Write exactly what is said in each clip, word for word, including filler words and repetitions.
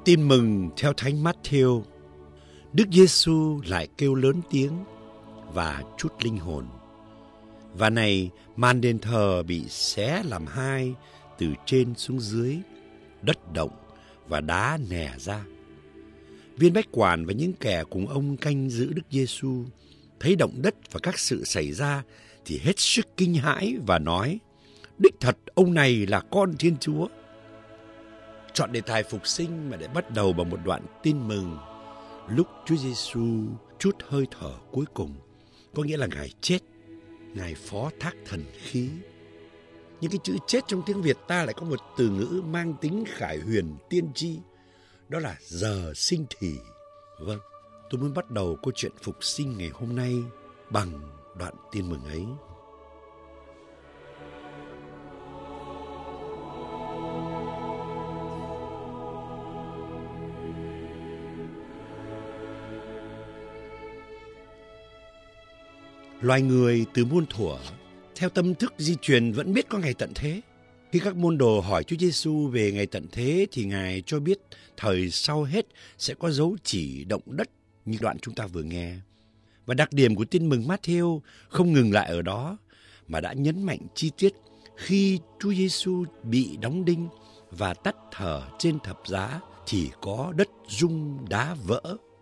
Tin mừng theo Thánh Mát-thêu. Đức Giêsu lại kêu lớn tiếng và trút linh hồn. Và này, màn đền thờ bị xé làm hai từ trên xuống dưới, đất động và đá nẻ ra. Viên bách quản và những kẻ cùng ông canh giữ Đức Giêsu thấy động đất và các sự xảy ra thì hết sức kinh hãi và nói: đích thật ông này là con Thiên Chúa. Chọn đề tài phục sinh mà để bắt đầu bằng một đoạn tin mừng lúc Chúa Giêsu trút hơi thở cuối cùng, có nghĩa là Ngài chết, Ngài phó thác thần khí. Những cái chữ chết trong tiếng Việt ta lại có một từ ngữ mang tính khải huyền tiên tri, đó là giờ sinh thì. Vâng, tôi muốn bắt đầu câu chuyện phục sinh ngày hôm nay bằng đoạn tin mừng ấy. Loài người từ muôn thuở, theo tâm thức di truyền vẫn biết có ngày tận thế. Khi các môn đồ hỏi Chúa Giêsu về ngày tận thế thì Ngài cho biết thời sau hết sẽ có dấu chỉ động đất như đoạn chúng ta vừa nghe. Và đặc điểm của tin mừng Mát-thêu không ngừng lại ở đó mà đã nhấn mạnh chi tiết khi Chúa Giêsu bị đóng đinh và tắt thở trên thập giá thì có đất rung đá vỡ.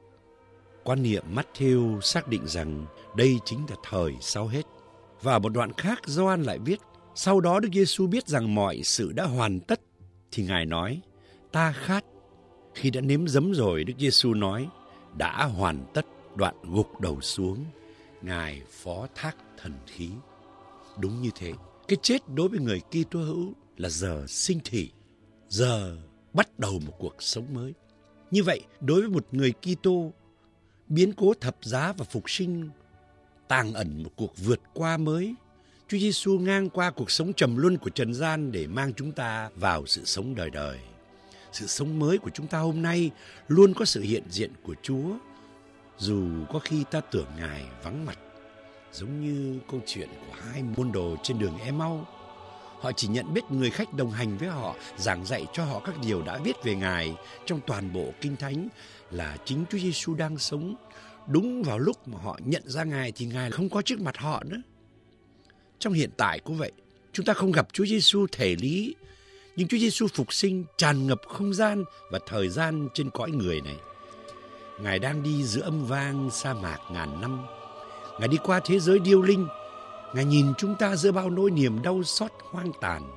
Quan niệm Mát-thêu xác định rằng đây chính là thời sau hết. Và ở một đoạn khác, Gioan lại viết: sau đó Đức Giêsu biết rằng mọi sự đã hoàn tất thì Ngài nói: ta khát. Khi đã nếm giấm rồi, Đức Giêsu nói: đã hoàn tất, đoạn gục đầu xuống. Ngài phó thác thần khí. Đúng như thế, cái chết đối với người Kitô hữu là giờ sinh thị, giờ bắt đầu một cuộc sống mới. Như vậy, đối với một người Kitô, biến cố thập giá và phục sinh tàng ẩn một cuộc vượt qua mới. Chúa Giêsu ngang qua cuộc sống trầm luân của trần gian để mang chúng ta vào sự sống đời đời. Sự sống mới của chúng ta hôm nay luôn có sự hiện diện của Chúa, dù có khi ta tưởng Ngài vắng mặt. Giống như câu chuyện của hai môn đồ trên đường Ê-mau. Họ chỉ nhận biết người khách đồng hành với họ, giảng dạy cho họ các điều đã viết về Ngài trong toàn bộ Kinh Thánh là chính Chúa Giêsu đang sống. Đúng vào lúc mà họ nhận ra Ngài thì Ngài không có trước mặt họ nữa. Trong hiện tại cũng vậy, chúng ta không gặp Chúa Giêsu thể lý, nhưng Chúa Giêsu phục sinh tràn ngập không gian và thời gian trên cõi người này. Ngài đang đi giữa âm vang sa mạc ngàn năm. Ngài đi qua thế giới điêu linh. Ngài nhìn chúng ta giữa bao nỗi niềm đau xót hoang tàn.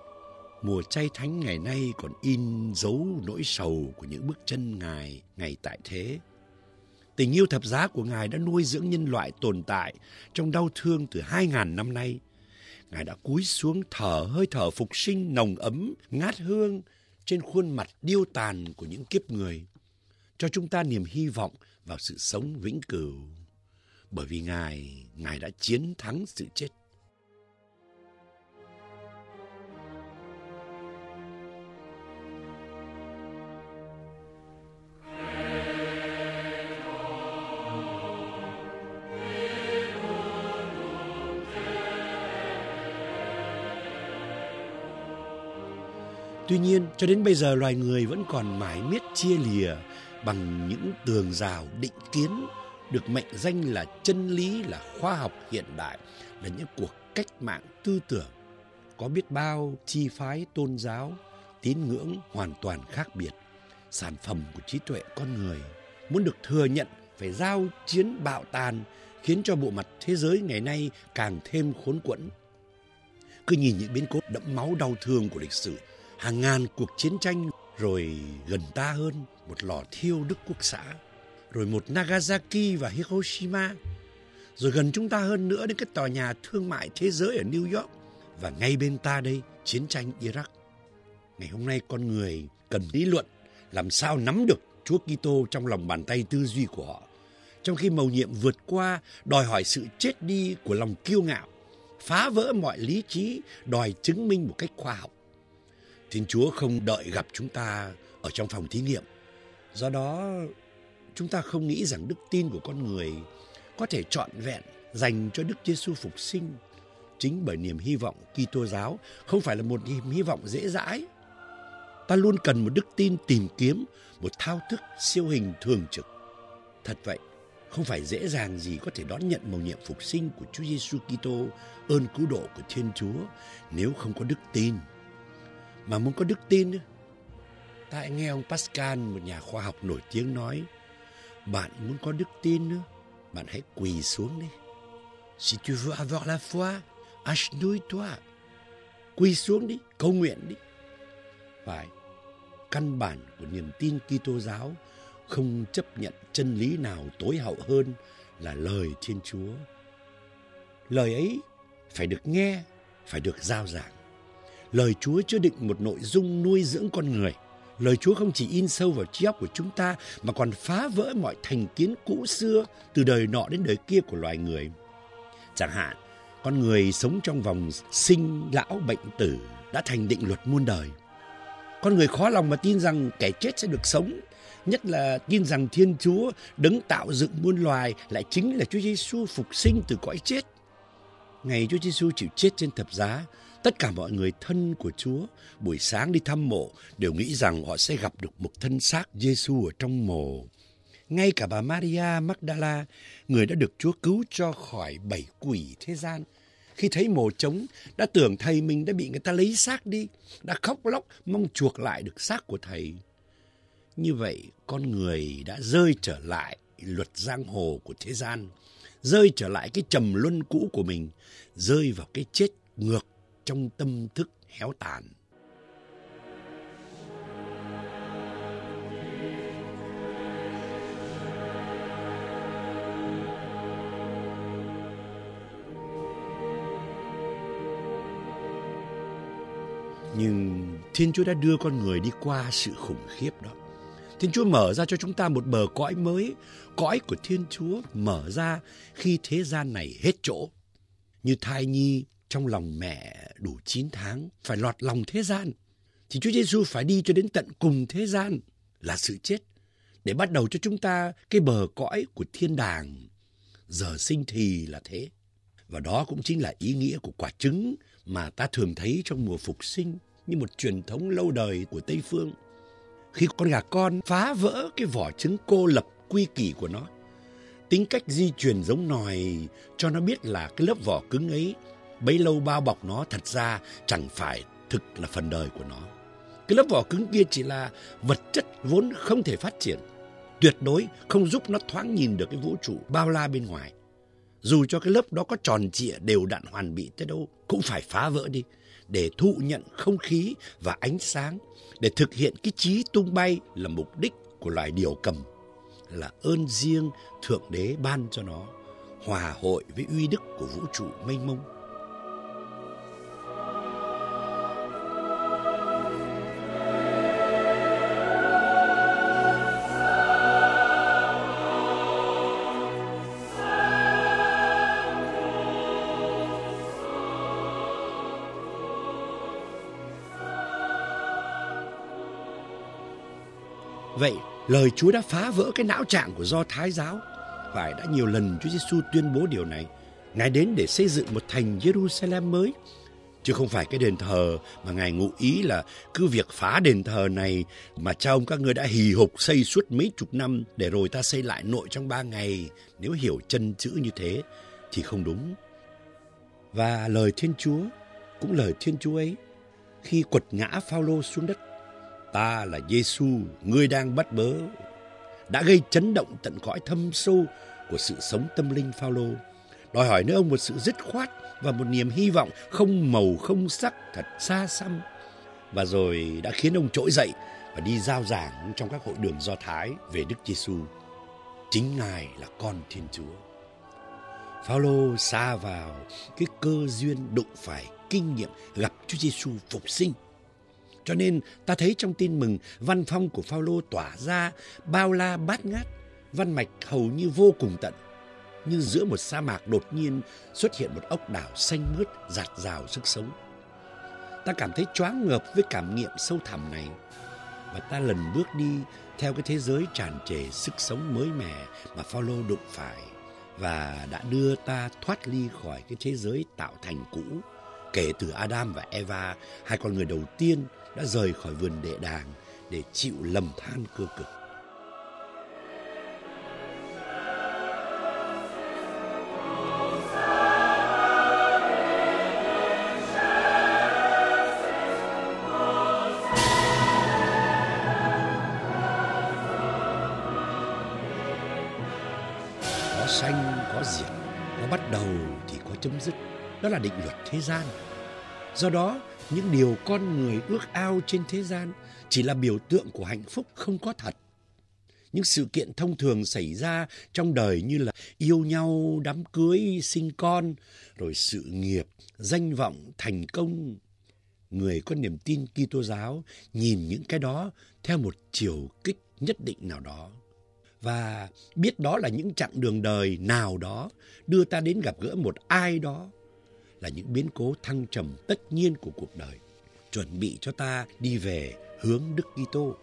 Mùa chay thánh ngày nay còn in dấu nỗi sầu của những bước chân Ngài ngày tại thế. Tình yêu thập giá của Ngài đã nuôi dưỡng nhân loại tồn tại trong đau thương từ hai ngàn năm nay. Ngài đã cúi xuống thở hơi thở phục sinh nồng ấm, ngát hương trên khuôn mặt điêu tàn của những kiếp người, cho chúng ta niềm hy vọng vào sự sống vĩnh cửu. Bởi vì Ngài, Ngài đã chiến thắng sự chết. Tuy nhiên, cho đến bây giờ loài người vẫn còn mải miết chia lìa bằng những tường rào định kiến được mệnh danh là chân lý, là khoa học hiện đại, là những cuộc cách mạng tư tưởng. Có biết bao chi phái tôn giáo, tín ngưỡng hoàn toàn khác biệt, sản phẩm của trí tuệ con người, muốn được thừa nhận phải giao chiến bạo tàn, khiến cho bộ mặt thế giới ngày nay càng thêm khốn quẫn. Cứ nhìn những biến cố đẫm máu đau thương của lịch sử, hàng ngàn cuộc chiến tranh, rồi gần ta hơn một lò thiêu Đức Quốc xã, rồi một Nagasaki và Hiroshima, rồi gần chúng ta hơn nữa đến cái tòa nhà thương mại thế giới ở New York, và ngay bên ta đây chiến tranh Iraq. Ngày hôm nay con người cần lý luận làm sao nắm được Chúa Kitô trong lòng bàn tay tư duy của họ, trong khi mầu nhiệm vượt qua đòi hỏi sự chết đi của lòng kiêu ngạo, phá vỡ mọi lý trí, đòi chứng minh một cách khoa học. Thiên Chúa không đợi gặp chúng ta ở trong phòng thí nghiệm. Do đó, chúng ta không nghĩ rằng đức tin của con người có thể trọn vẹn dành cho Đức Giêsu phục sinh. Chính bởi niềm hy vọng Kitô giáo không phải là một niềm hy vọng dễ dãi. Ta luôn cần một đức tin tìm kiếm, một thao thức siêu hình thường trực. Thật vậy, không phải dễ dàng gì có thể đón nhận mầu nhiệm phục sinh của Chúa Giêsu Kitô, ơn cứu độ của Thiên Chúa nếu không có đức tin. Mà muốn có đức tin, ta hãy nghe ông Pascal, một nhà khoa học nổi tiếng nói, bạn muốn có đức tin, bạn hãy quỳ xuống đi. Si tu veux avoir la foi, agenouille-toi. Quỳ xuống đi, cầu nguyện đi. Phải, căn bản của niềm tin Kitô giáo không chấp nhận chân lý nào tối hậu hơn là lời Thiên Chúa. Lời ấy phải được nghe, phải được rao giảng. Lời Chúa chứa đựng một nội dung nuôi dưỡng con người. Lời Chúa không chỉ in sâu vào trí óc của chúng ta mà còn phá vỡ mọi thành kiến cũ xưa từ đời nọ đến đời kia của loài người. Chẳng hạn, con người sống trong vòng sinh, lão, bệnh, tử đã thành định luật muôn đời. Con người khó lòng mà tin rằng kẻ chết sẽ được sống, nhất là tin rằng Thiên Chúa đấng tạo dựng muôn loài lại chính là Chúa Giêsu phục sinh từ cõi chết. Ngày Chúa Giêsu chịu chết trên thập giá, tất cả mọi người thân của Chúa buổi sáng đi thăm mộ đều nghĩ rằng họ sẽ gặp được một thân xác Giêsu ở trong mồ. Ngay cả bà Maria Magdala, người đã được Chúa cứu cho khỏi bảy quỷ thế gian, khi thấy mồ trống đã tưởng thầy mình đã bị người ta lấy xác đi, đã khóc lóc mong chuộc lại được xác của thầy. Như vậy, con người đã rơi trở lại luật giang hồ của thế gian, rơi trở lại cái trầm luân cũ của mình, rơi vào cái chết ngược trong tâm thức héo tàn. Nhưng Thiên Chúa đã đưa con người đi qua sự khủng khiếp đó. Thiên Chúa mở ra cho chúng ta một bờ cõi mới, cõi của Thiên Chúa mở ra khi thế gian này hết chỗ. Như thai nhi trong lòng mẹ đủ chín tháng phải lọt lòng thế gian, thì Chúa Giêsu phải đi cho đến tận cùng thế gian là sự chết, để bắt đầu cho chúng ta cái bờ cõi của thiên đàng. Giờ sinh thì là thế. Và đó cũng chính là ý nghĩa của quả trứng mà ta thường thấy trong mùa phục sinh như một truyền thống lâu đời của Tây Phương. Khi con gà con phá vỡ cái vỏ trứng cô lập quy kỷ của nó, tính cách di truyền giống nòi cho nó biết là cái lớp vỏ cứng ấy bấy lâu bao bọc nó thật ra chẳng phải thực là phần đời của nó. Cái lớp vỏ cứng kia chỉ là vật chất vốn không thể phát triển, tuyệt đối không giúp nó thoáng nhìn được cái vũ trụ bao la bên ngoài. Dù cho cái lớp đó có tròn trịa đều đặn hoàn bị thế đâu, cũng phải phá vỡ đi để thụ nhận không khí và ánh sáng, để thực hiện cái chí tung bay là mục đích của loài điểu cầm, là ơn riêng Thượng Đế ban cho nó, hòa hội với uy đức của vũ trụ mênh mông. Vậy, lời Chúa đã phá vỡ cái não trạng của Do Thái giáo. Phải, đã nhiều lần Chúa Giêsu tuyên bố điều này. Ngài đến để xây dựng một thành Jerusalem mới, chứ không phải cái đền thờ mà Ngài ngụ ý là cứ việc phá đền thờ này mà cha ông các ngươi đã hì hục xây suốt mấy chục năm để rồi ta xây lại nội trong ba ngày. Nếu hiểu chân chữ như thế thì không đúng. Và lời Thiên Chúa, cũng lời Thiên Chúa ấy, khi quật ngã Phao-lô xuống đất, ta là Giêsu, ngươi đang bắt bớ, đã gây chấn động tận cõi thâm sâu của sự sống tâm linh Phao-lô, đòi hỏi nơi ông một sự dứt khoát và một niềm hy vọng không màu không sắc thật xa xăm, và rồi đã khiến ông trỗi dậy và đi rao giảng trong các hội đường Do Thái về Đức Giêsu. Chính Ngài là con Thiên Chúa. Phao-lô sa vào cái cơ duyên đụng phải kinh nghiệm gặp Chúa Giêsu phục sinh. Cho nên ta thấy trong tin mừng, văn phong của Phao-lô tỏa ra bao la bát ngát, văn mạch hầu như vô cùng tận. Như giữa một sa mạc đột nhiên xuất hiện một ốc đảo xanh mướt rạt rào sức sống. Ta cảm thấy choáng ngợp với cảm nghiệm sâu thẳm này, và ta lần bước đi theo cái thế giới tràn trề sức sống mới mẻ mà Phao-lô đụng phải, và đã đưa ta thoát ly khỏi cái thế giới tạo thành cũ kể từ Adam và Eva, hai con người đầu tiên đã rời khỏi vườn địa đàng để chịu lầm than cơ cực. Có sanh, có diệt, có bắt đầu thì có chấm dứt. Đó là định luật thế gian. Do đó, những điều con người ước ao trên thế gian chỉ là biểu tượng của hạnh phúc không có thật. Những sự kiện thông thường xảy ra trong đời như là yêu nhau, đám cưới, sinh con, rồi sự nghiệp, danh vọng, thành công. Người có niềm tin Kitô giáo nhìn những cái đó theo một chiều kích nhất định nào đó. Và biết đó là những chặng đường đời nào đó đưa ta đến gặp gỡ một ai đó, là những biến cố thăng trầm tất nhiên của cuộc đời, chuẩn bị cho ta đi về hướng Đức Kitô.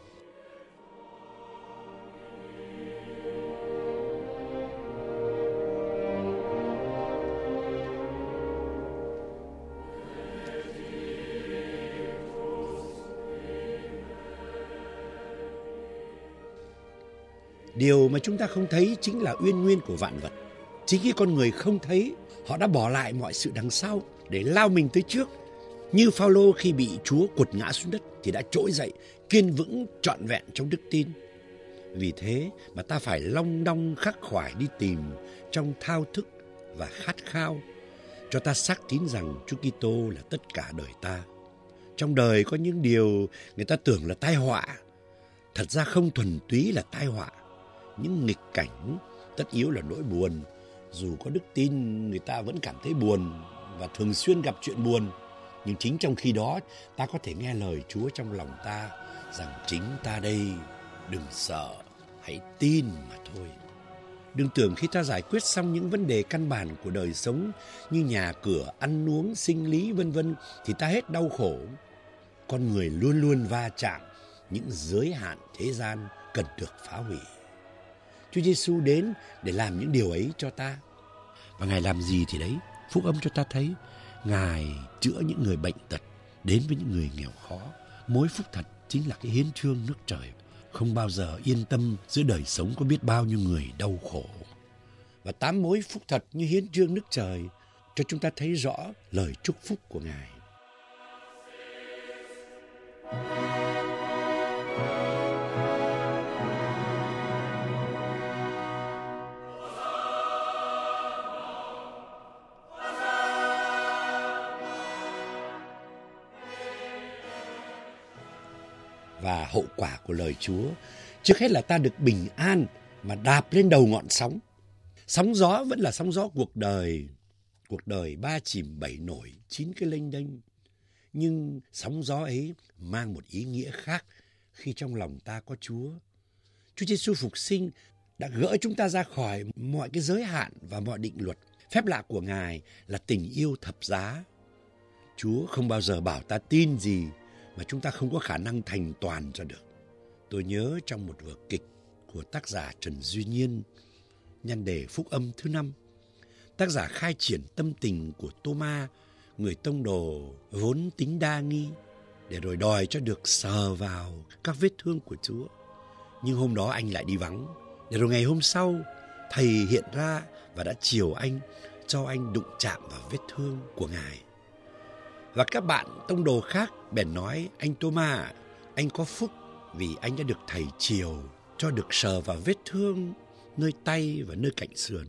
Điều mà chúng ta không thấy chính là uyên nguyên của vạn vật. Chính khi con người không thấy, họ đã bỏ lại mọi sự đằng sau để lao mình tới trước. Như Phao-lô khi bị Chúa quật ngã xuống đất thì đã trỗi dậy, kiên vững trọn vẹn trong đức tin. Vì thế mà ta phải long đong khắc khoải đi tìm trong thao thức và khát khao, cho ta xác tín rằng Chúa Kitô là tất cả đời ta. Trong đời có những điều người ta tưởng là tai họa, thật ra không thuần túy là tai họa. Những nghịch cảnh tất yếu là nỗi buồn. Dù có đức tin, người ta vẫn cảm thấy buồn và thường xuyên gặp chuyện buồn. Nhưng chính trong khi đó, ta có thể nghe lời Chúa trong lòng ta rằng chính ta đây, đừng sợ, hãy tin mà thôi. Đừng tưởng khi ta giải quyết xong những vấn đề căn bản của đời sống như nhà cửa, ăn uống, sinh lý vân vân thì ta hết đau khổ. Con người luôn luôn va chạm những giới hạn thế gian cần được phá hủy. Chúa Giêsu đến để làm những điều ấy cho ta. Và Ngài làm gì thì đấy, phúc âm cho ta thấy. Ngài chữa những người bệnh tật, đến với những người nghèo khó. Mối phúc thật chính là cái hiến chương nước trời. Không bao giờ yên tâm giữa đời sống có biết bao nhiêu người đau khổ. Và tám mối phúc thật như hiến chương nước trời cho chúng ta thấy rõ lời chúc phúc của Ngài. Và hậu quả của lời Chúa, trước hết là ta được bình an mà đạp lên đầu ngọn sóng. Sóng gió vẫn là sóng gió cuộc đời. Cuộc đời ba chìm bảy nổi, chín cái lênh đênh. Nhưng sóng gió ấy mang một ý nghĩa khác khi trong lòng ta có Chúa. Chúa Giêsu phục sinh đã gỡ chúng ta ra khỏi mọi cái giới hạn và mọi định luật. Phép lạ của Ngài là tình yêu thập giá. Chúa không bao giờ bảo ta tin gì mà chúng ta không có khả năng thành toàn cho được. Tôi nhớ trong một vở kịch của tác giả Trần Duy Nhiên, nhan đề Phúc âm thứ năm, tác giả khai triển tâm tình của Tô-ma, người tông đồ vốn tính đa nghi, để rồi đòi cho được sờ vào các vết thương của Chúa. Nhưng hôm đó anh lại đi vắng, để rồi ngày hôm sau, Thầy hiện ra và đã chiều anh, cho anh đụng chạm vào vết thương của Ngài. Và các bạn tông đồ khác bèn nói: anh Tô-ma, anh có phúc vì anh đã được Thầy chiều, cho được sờ vào vết thương nơi tay và nơi cạnh sườn.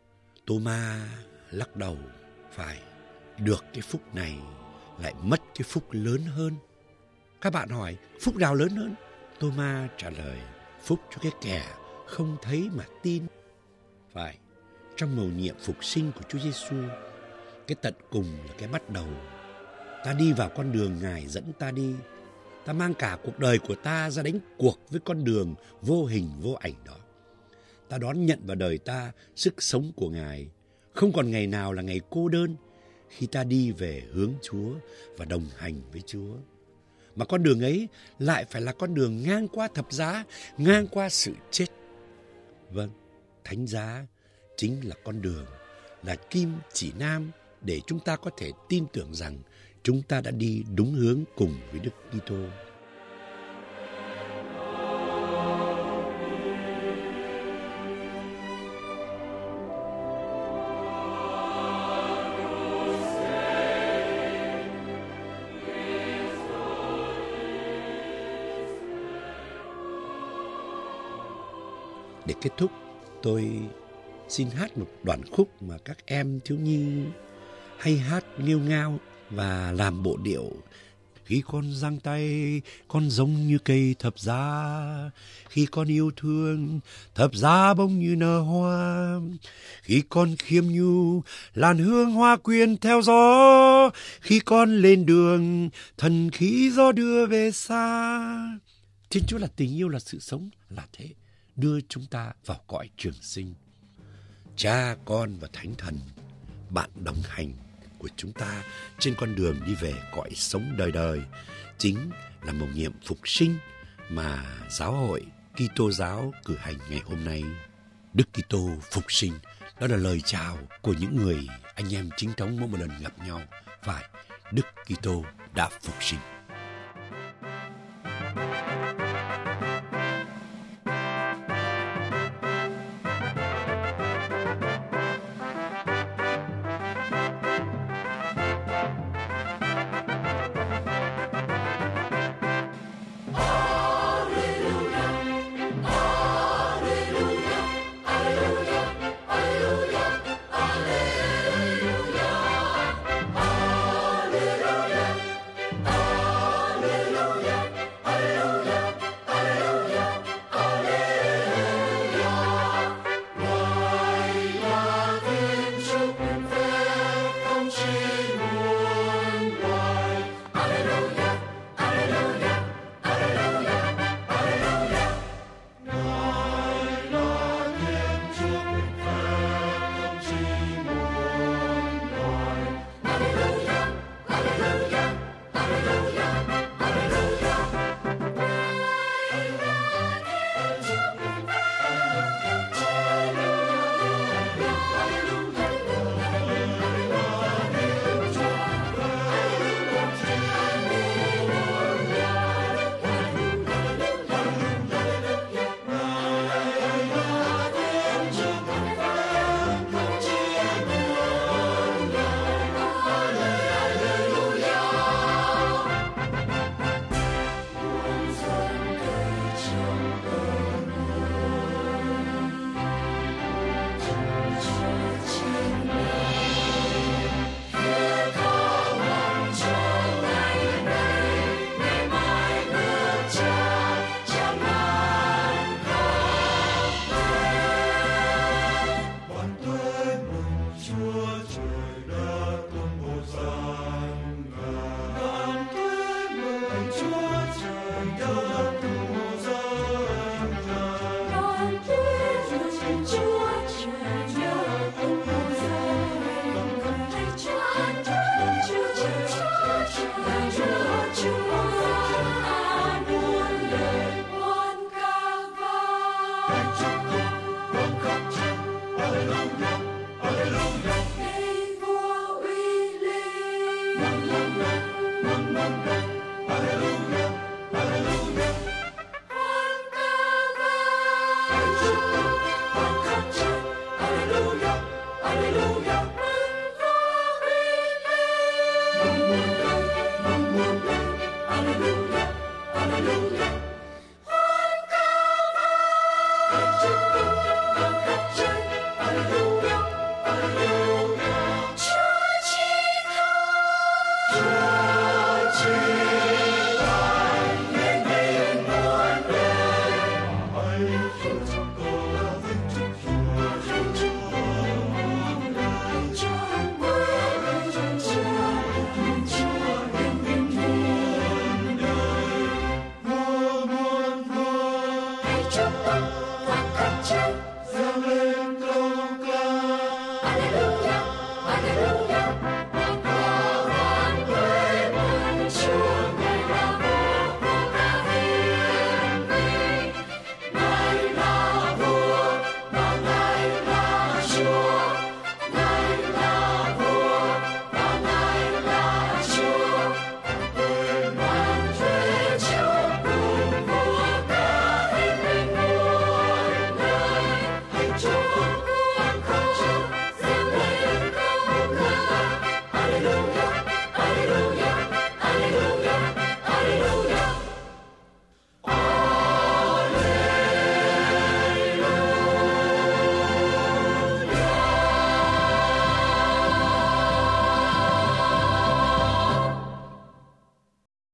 Tô-ma lắc đầu: phải, được cái phúc này lại mất cái phúc lớn hơn. Các bạn hỏi: phúc nào lớn hơn? Tô-ma trả lời: phúc cho cái kẻ không thấy mà tin. Phải, trong mầu nhiệm phục sinh của Chúa Giêsu, cái tận cùng là cái bắt đầu. Ta đi vào con đường Ngài dẫn ta đi. Ta mang cả cuộc đời của ta ra đánh cuộc với con đường vô hình vô ảnh đó. Ta đón nhận vào đời ta sức sống của Ngài. Không còn ngày nào là ngày cô đơn khi ta đi về hướng Chúa và đồng hành với Chúa. Mà con đường ấy lại phải là con đường ngang qua thập giá, ngang qua sự chết. Vâng, thánh giá chính là con đường, là kim chỉ nam để chúng ta có thể tin tưởng rằng chúng ta đã đi đúng hướng cùng với Đức Kitô. Để kết thúc, tôi xin hát một đoạn khúc mà các em thiếu nhi hay hát nghêu ngao và làm bộ điệu. Khi con giang tay, con giống như cây thập giá. Khi con yêu thương, thập giá bông như nở hoa. Khi con khiêm nhu, làn hương hoa quyên theo gió. Khi con lên đường, thần khí gió đưa về xa. Thiên Chúa là tình yêu, là sự sống, là thế, đưa chúng ta vào cõi trường sinh. Cha, Con và Thánh Thần, bạn đồng hành của chúng ta trên con đường đi về cõi sống đời đời, chính là mầu nhiệm phục sinh mà giáo hội Kitô giáo cử hành ngày hôm nay. Đức Kitô phục sinh, đó là lời chào của những người anh em chính thống mỗi một lần gặp nhau. Phải, Đức Kitô đã phục sinh.